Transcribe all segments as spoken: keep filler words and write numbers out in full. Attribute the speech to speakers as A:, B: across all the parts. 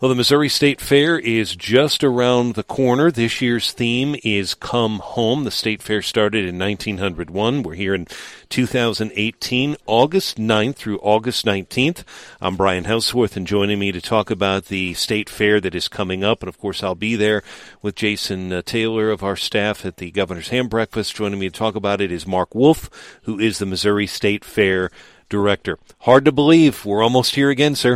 A: Well, the Missouri State Fair is just around the corner. This year's theme is Come Home. The State Fair started in nineteen oh one. We're here in two thousand eighteen, August ninth through August nineteenth. I'm Brian Houseworth, and joining me to talk about the State Fair that is coming up, and of course I'll be there with Jason uh, Taylor of our staff at the Governor's Ham Breakfast. Joining me to talk about it is Mark Wolf, who is the Missouri State Fair Director. Hard to believe we're almost here again, sir.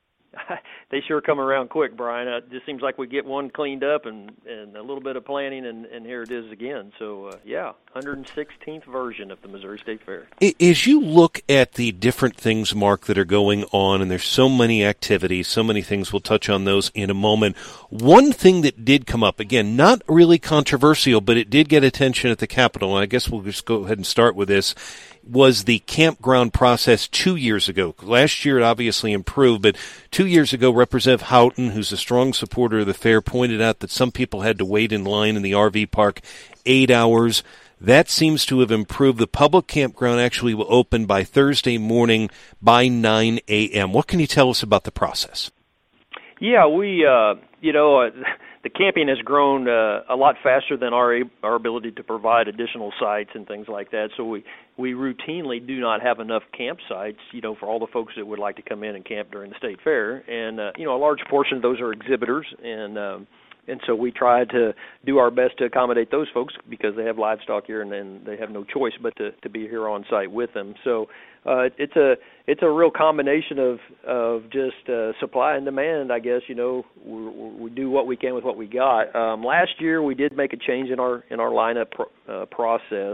B: They sure come around quick, Brian. It just seems like we get one cleaned up and, and a little bit of planning, and, and here it is again. So, uh, yeah, one hundred sixteenth version of the Missouri State Fair.
A: As you look at the different things, Mark, that are going on, and there's so many activities, so many things, we'll touch on those in a moment. One thing that did come up, again, not really controversial, but it did get attention at the Capitol, and I guess we'll just go ahead and start with this, was the campground process two years ago. Last year it obviously improved, but two years ago Representative Houghton, who's a strong supporter of the fair, pointed out that some people had to wait in line in the R V park eight hours. That seems to have improved. The public campground actually will open by Thursday morning by nine a.m. What can you tell us about the process?
B: Yeah, we, uh, you know, uh, the camping has grown uh, a lot faster than our our ability to provide additional sites and things like that. So we, we routinely do not have enough campsites, you know, for all the folks that would like to come in and camp during the state fair. And, uh, you know, a large portion of those are exhibitors, and um, and so we try to do our best to accommodate those folks because they have livestock here and, and they have no choice but to, to be here on site with them. So uh, it's a it's a real combination of of just uh, supply and demand, I guess. You know, we, we do what we can with what we got. Um, last year we did make a change in our in our lineup pro, uh, process.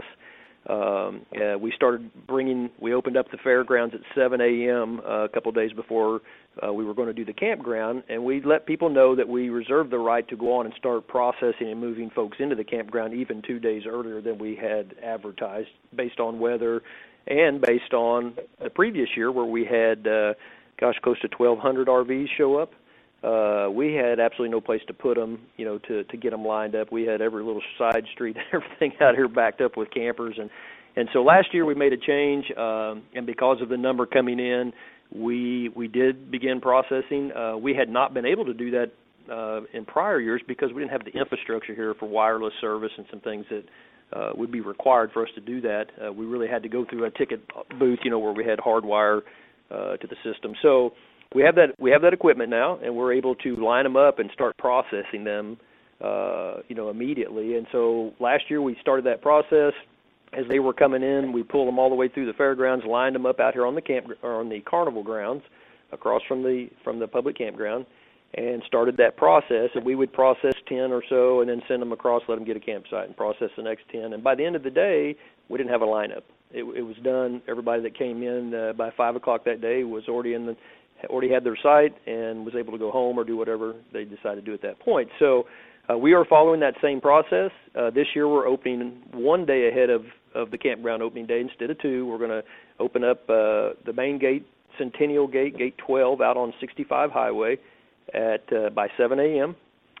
B: Um, uh, we started bringing, we opened up the fairgrounds at seven a.m. Uh, a couple of days before uh, we were going to do the campground, and we let people know that we reserved the right to go on and start processing and moving folks into the campground even two days earlier than we had advertised, based on weather and based on the previous year where we had, uh, gosh, close to twelve hundred R Vs show up. Uh, we had absolutely no place to put them, you know, to, to get them lined up. We had every little side street and everything out here backed up with campers. And, and so last year we made a change, um, and because of the number coming in, we we did begin processing. Uh, we had not been able to do that uh, in prior years because we didn't have the infrastructure here for wireless service and some things that uh, would be required for us to do that. Uh, we really had to go through a ticket booth, you know, where we had hardwire uh, to the system. So We have that. We have that equipment now, and we're able to line them up and start processing them, uh, you know, immediately. And so last year we started that process. As they were coming in, we pulled them all the way through the fairgrounds, lined them up out here on the camp or on the carnival grounds, across from the from the public campground, and started that process. And we would process ten or so, and then send them across, let them get a campsite, and process the next ten. And by the end of the day, we didn't have a lineup. It, it was done. Everybody that came in uh, by five o'clock that day was already in the already had their site and was able to go home or do whatever they decided to do at that point. So uh, we are following that same process. Uh, this year we're opening one day ahead of, of the campground opening day instead of two. We're going to open up uh, the main gate, Centennial Gate, Gate twelve, out on sixty-five Highway at uh, by seven a.m.,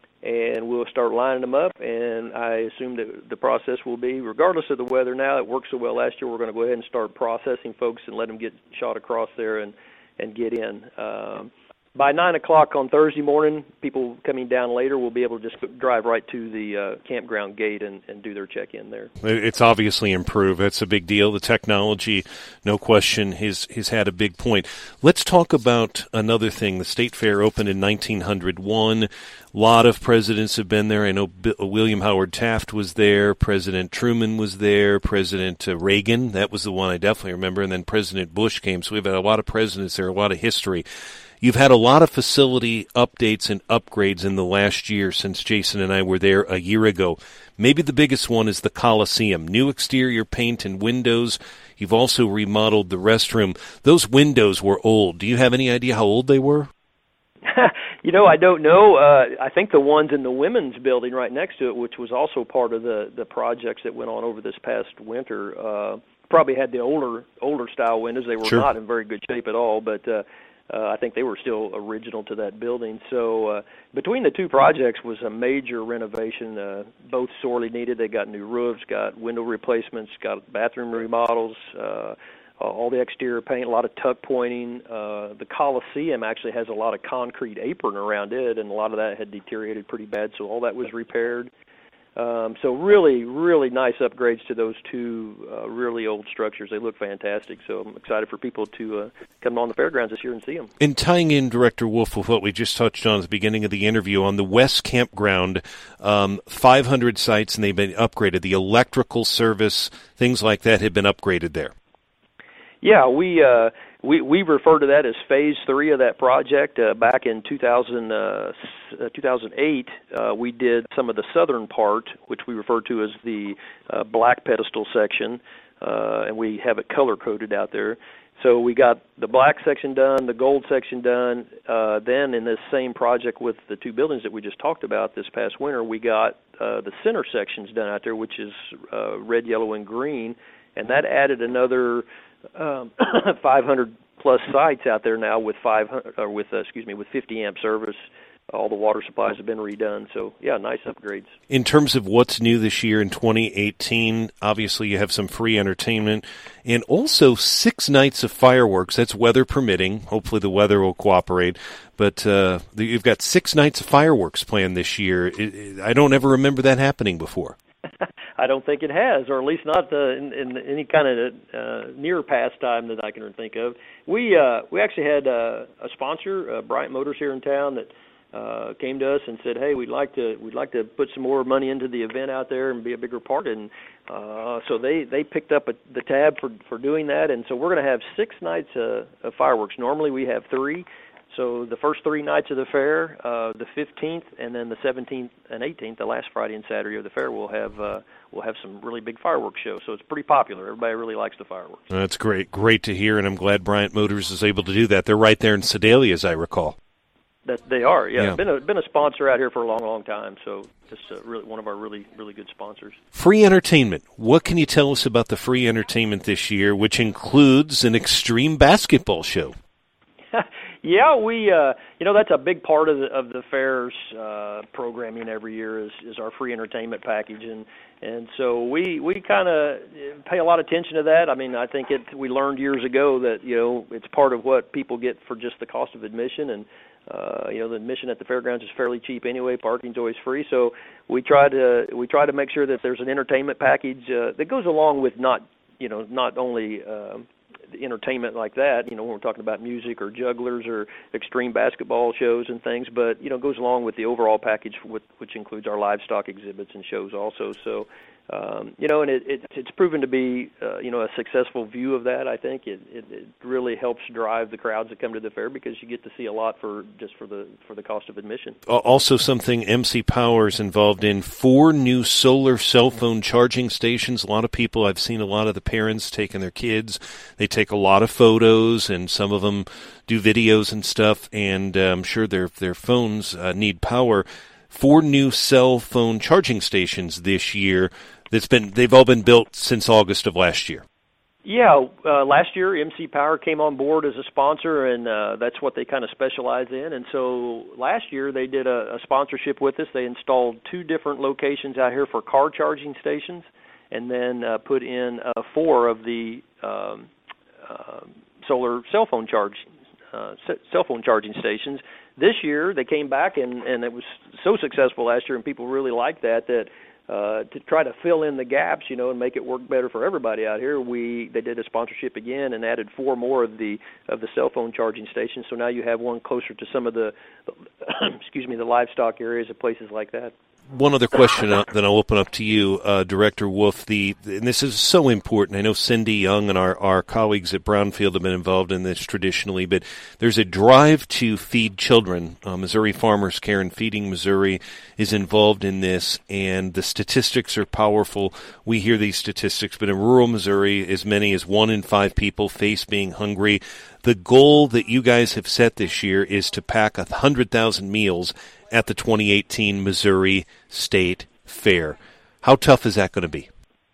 B: and we'll start lining them up, and I assume that the process will be, regardless of the weather now, it worked so well last year, we're going to go ahead and start processing folks and let them get shot across there and and get in. Um, by nine o'clock on Thursday morning, people coming down later will be able to just drive right to the uh, campground gate and, and do their check-in there.
A: It's obviously improved. That's a big deal. The technology, no question, has, has had a big point. Let's talk about another thing. The State Fair opened in nineteen oh one. A lot of presidents have been there. I know B- William Howard Taft was there. President Truman was there. President uh, Reagan, that was the one I definitely remember. And then President Bush came. So we've had a lot of presidents there, a lot of history. You've had a lot of facility updates and upgrades in the last year since Jason and I were there a year ago. Maybe the biggest one is the Coliseum. New exterior paint and windows. You've also remodeled the restroom. Those windows were old. Do you have any idea how old they were?
B: You know, I don't know. Uh, I think the ones in the women's building right next to it, which was also part of the, the projects that went on over this past winter, uh, probably had the older older style windows. They were
A: Sure.
B: not in very good shape at all, but uh, uh, I think they were still original to that building. So uh, between the two projects was a major renovation, uh, both sorely needed. They got new roofs, got window replacements, got bathroom remodels, uh, uh, all the exterior paint, a lot of tuck pointing. Uh, the Coliseum actually has a lot of concrete apron around it, and a lot of that had deteriorated pretty bad, so all that was repaired. Um, so really, really nice upgrades to those two uh, really old structures. They look fantastic. So I'm excited for people to uh, come on the fairgrounds this year and see them.
A: And tying in, Director Wolf, with what we just touched on at the beginning of the interview, on the West Campground, um, five hundred sites, and they've been upgraded. The electrical service, things like that, have been upgraded there.
B: Yeah, we uh, we we refer to that as phase three of that project. Uh, back in two thousand, uh, two thousand eight, uh, we did some of the southern part, which we refer to as the uh, black pedestal section, uh, and we have it color-coded out there. So we got the black section done, the gold section done. Uh, then in this same project with the two buildings that we just talked about this past winter, we got uh, the center sections done out there, which is uh, red, yellow, and green, and that added another Um, five hundred plus sites out there now with five hundred or with uh, excuse me with fifty amp service. All the water supplies have been redone. So yeah, nice upgrades.
A: In terms of what's new this year in twenty eighteen, obviously you have some free entertainment and also six nights of fireworks. That's weather permitting. Hopefully the weather will cooperate. But uh, you've got six nights of fireworks planned this year. It, it, I don't ever remember that happening before.
B: I don't think it has, or at least not uh, in, in any kind of uh, near past time that I can think of. We uh, we actually had uh, a sponsor, uh, Bryant Motors here in town, that uh, came to us and said, "Hey, we'd like to we'd like to put some more money into the event out there and be a bigger part." And uh, so they they picked up a, the tab for for doing that. And so we're going to have six nights uh, of fireworks. Normally we have three. So the first three nights of the fair, uh, the fifteenth, and then the seventeenth and eighteenth, the last Friday and Saturday of the fair, we'll have uh, we'll have some really big fireworks shows. So it's pretty popular. Everybody really likes the fireworks.
A: That's great. Great to hear, and I'm glad Bryant Motors is able to do that. They're right there in Sedalia, as I recall.
B: That they are, yeah.
A: yeah.
B: Been a been a sponsor out here for a long, long time. So just uh, really one of our really, really good sponsors.
A: Free entertainment. What can you tell us about the free entertainment this year, which includes an extreme basketball show?
B: Yeah, we uh, you know that's a big part of the of the fair's uh, programming every year is, is our free entertainment package, and and so we we kind of pay a lot of attention to that. I mean, I think it we learned years ago that you know it's part of what people get for just the cost of admission, and uh, you know the admission at the fairgrounds is fairly cheap anyway. Parking's always free, so we try to we try to make sure that there's an entertainment package uh, that goes along with not you know not only uh, entertainment like that, you know, when we're talking about music or jugglers or extreme basketball shows and things, but, you know, goes along with the overall package, with, which includes our livestock exhibits and shows also. So, um, you know, and it, it, it's proven to be, uh, you know, a successful view of that, I think. It, it, it really helps drive the crowds that come to the fair because you get to see a lot for just for the for the cost of admission.
A: Also something M C Power is involved in, four new solar cell phone charging stations. A lot of people, I've seen a lot of the parents taking their kids. They take a lot of photos, and some of them do videos and stuff, and uh, I'm sure their their phones uh, need power. Four new cell phone charging stations this year. That's been they've all been built since August of last year.
B: Yeah, uh, last year M C Power came on board as a sponsor, and uh, that's what they kind of specialize in. And so last year they did a, a sponsorship with us. They installed two different locations out here for car charging stations, and then uh, put in uh, four of the um, uh, solar cell phone charge uh, cell phone charging stations. This year they came back, and, and it was so successful last year, and people really liked that that. Uh, to try to fill in the gaps, you know, and make it work better for everybody out here, we they did a sponsorship again and added four more of the of the cell phone charging stations. So now you have one closer to some of the, excuse me, the livestock areas of places like that.
A: One other question, uh, then I'll open up to you, uh, Director Wolf. The and this is so important. I know Cindy Young and our, our colleagues at Brownfield have been involved in this traditionally, but there's a drive to feed children. Uh, Missouri Farmers Care and Feeding Missouri is involved in this, and the statistics are powerful. We hear these statistics, but in rural Missouri, as many as one in five people face being hungry. The goal that you guys have set this year is to pack one hundred thousand meals at the twenty eighteen Missouri State Fair. How tough is that going to be?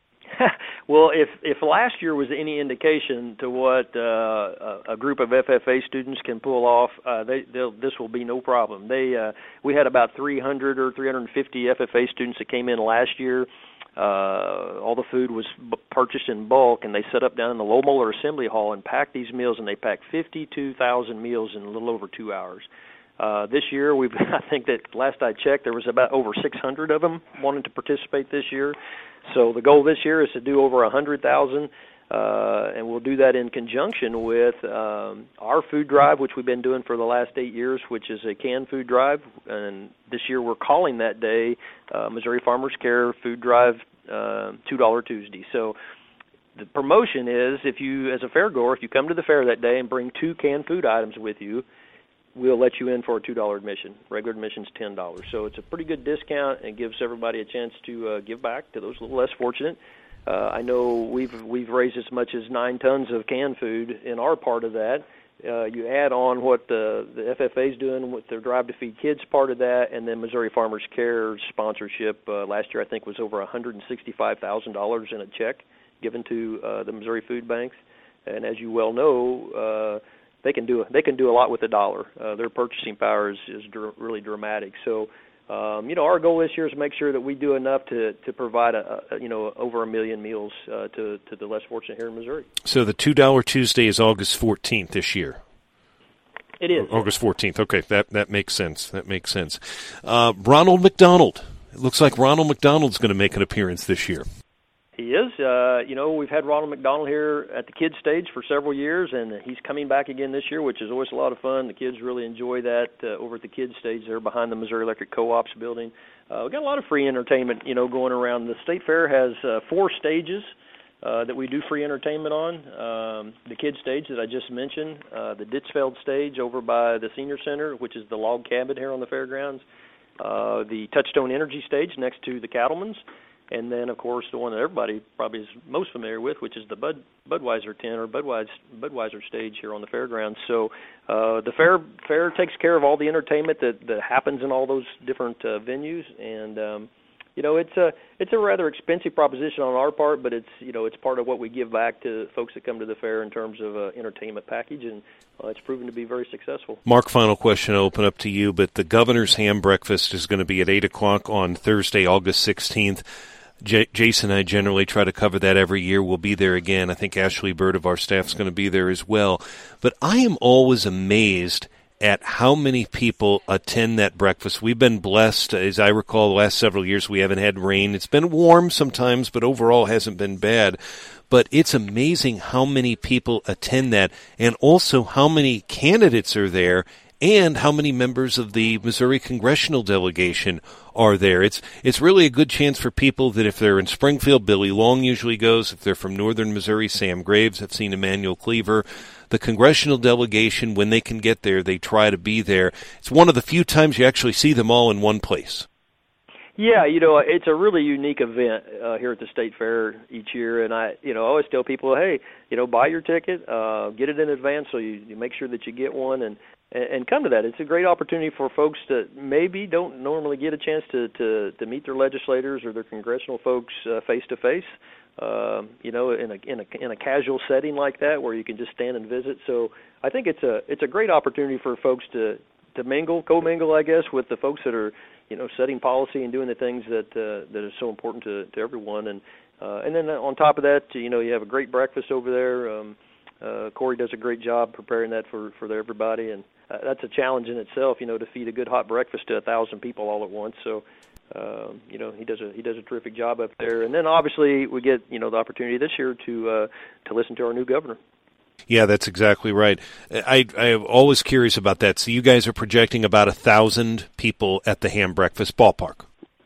B: Well, if if last year was any indication to what uh, a group of F F A students can pull off, uh, they this will be no problem. They uh, we had about three hundred or three hundred fifty F F A students that came in last year. Uh, all the food was b- purchased in bulk, and they set up down in the Lohmoller Assembly Hall and packed these meals, and they packed fifty-two thousand meals in a little over two hours. Uh, this year, we've I think that last I checked, there was about over six hundred of them wanting to participate this year. So the goal this year is to do over one hundred thousand, uh, and we'll do that in conjunction with um, our food drive, which we've been doing for the last eight years, which is a canned food drive. And this year we're calling that day uh, Missouri Farmers Care Food Drive uh, two dollar Tuesday. So the promotion is, if you, as a fair goer, if you come to the fair that day and bring two canned food items with you, we'll let you in for a two dollar admission. Regular admission's ten dollars. So it's a pretty good discount and gives everybody a chance to uh, give back to those a little less fortunate. Uh, I know we've we've raised as much as nine tons of canned food in our part of that. Uh, you add on what the, the F F A is doing with their Drive to Feed Kids part of that, and then Missouri Farmers Care sponsorship uh, last year I think was over one hundred sixty-five thousand dollars in a check given to uh, the Missouri food banks. And as you well know, uh, They can do they can do a lot with a dollar. Uh, their purchasing power is, is dr- really dramatic. So, um, you know, our goal this year is to make sure that we do enough to, to provide a, a you know over a million meals uh, to to the less fortunate here in Missouri.
A: So the two dollar Tuesday is August fourteenth this year.
B: It is
A: August fourteenth. Okay, that that makes sense. That makes sense. Uh, Ronald McDonald. It looks like Ronald McDonald's going to make an appearance this year.
B: He is. Uh, you know, we've had Ronald McDonald here at the kids stage for several years, and he's coming back again this year, which is always a lot of fun. The kids really enjoy that uh, over at the kids stage there behind the Missouri Electric Co-op's building. Uh, we've got a lot of free entertainment, you know, going around. The State Fair has uh, four stages uh, that we do free entertainment on. Um, the kids stage that I just mentioned, uh, the Ditzfeld stage over by the Senior Center, which is the log cabin here on the fairgrounds, uh, the Touchstone Energy stage next to the Cattleman's, and then, of course, the one that everybody probably is most familiar with, which is the Bud, Budweiser tent or Budweiser, Budweiser stage here on the fairgrounds. So uh, the fair fair takes care of all the entertainment that, that happens in all those different uh, venues, and um, you know it's a it's a rather expensive proposition on our part, but it's you know it's part of what we give back to folks that come to the fair in terms of uh, entertainment package, and uh, it's proven to be very successful.
A: Mark, final question I'll open up to you, but the Governor's Ham Breakfast is going to be at eight o'clock on Thursday, August sixteenth. J- Jason and I generally try to cover that every year. We'll be there again. I think Ashley Bird of our staff is going to be there as well. But I am always amazed at how many people attend that breakfast. We've been blessed. As I recall, the last several years we haven't had rain. It's been warm sometimes, but overall hasn't been bad. But it's amazing how many people attend that, and also how many candidates are there, and how many members of the Missouri congressional delegation are there. It's it's really a good chance for people that if they're in Springfield, Billy Long usually goes. If they're from northern Missouri, Sam Graves. I've seen Emmanuel Cleaver. The congressional delegation, when they can get there, they try to be there. It's one of the few times you actually see them all in one place.
B: Yeah, you know, it's a really unique event uh, here at the State Fair each year, and I, you know, I always tell people, hey, you know, buy your ticket, uh, get it in advance so you, you make sure that you get one, and and come to that. It's a great opportunity for folks that maybe don't normally get a chance to, to, to meet their legislators or their congressional folks uh, face-to-face, uh, you know, in a, in, a, in a casual setting like that where you can just stand and visit. So I think it's a it's a great opportunity for folks to, to mingle, co-mingle, I guess, with the folks that are, you know, setting policy and doing the things that uh, that are so important to, to everyone. And uh, and then on top of that, you know, you have a great breakfast over there. Um, uh, Corey does a great job preparing that for, for everybody, and uh, that's a challenge in itself, you know, to feed a good hot breakfast to a thousand people all at once. So, um, you know, he does a he does a terrific job up there. And then obviously we get, you know, the opportunity this year to uh, to listen to our new governor.
A: Yeah, that's exactly right. I, I'm always curious about that. So you guys are projecting about a thousand people at the ham breakfast ballpark.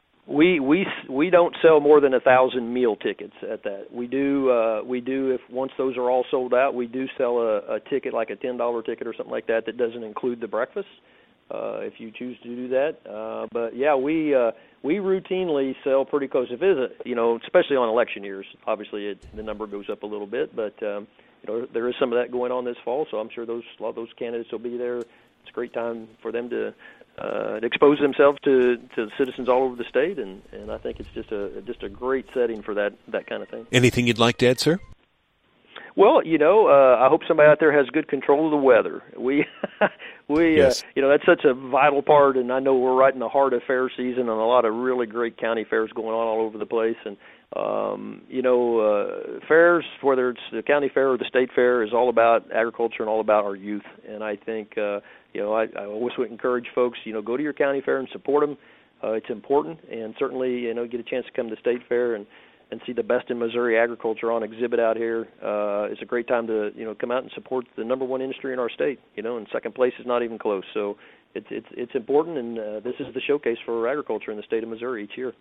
B: We we we don't sell more than a thousand meal tickets at that. We do uh, we do if once those are all sold out, we do sell a, a ticket like a ten dollar ticket or something like that that doesn't include the breakfast. Uh, if you choose to do that, uh, but yeah, we uh, we routinely sell pretty close. If it is a, you know, especially on election years, obviously it, the number goes up a little bit, but. Um, You know, there is some of that going on this fall, so I'm sure those a lot of those candidates will be there. It's a great time for them to, uh, to expose themselves to, to citizens all over the state, and, and I think it's just a just a great setting for that, that kind of thing.
A: Anything you'd like to add, sir?
B: Well, you know, uh, I hope somebody out there has good control of the weather. We, we,
A: yes.
B: uh, you know, that's such a vital part, and I know we're right in the heart of fair season, and a lot of really great county fairs going on all over the place. And um, you know, uh, fairs, whether it's the county fair or the state fair, is all about agriculture and all about our youth. And I think, uh, you know, I, I always would encourage folks, you know, go to your county fair and support them. Uh, it's important, and certainly, you know, get a chance to come to the state fair and. and see the best in Missouri agriculture on exhibit out here. Uh, it's a great time to, you know, come out and support the number one industry in our state, you know, and second place is not even close. So it's it's it's important, and uh, this is the showcase for agriculture in the state of Missouri each year.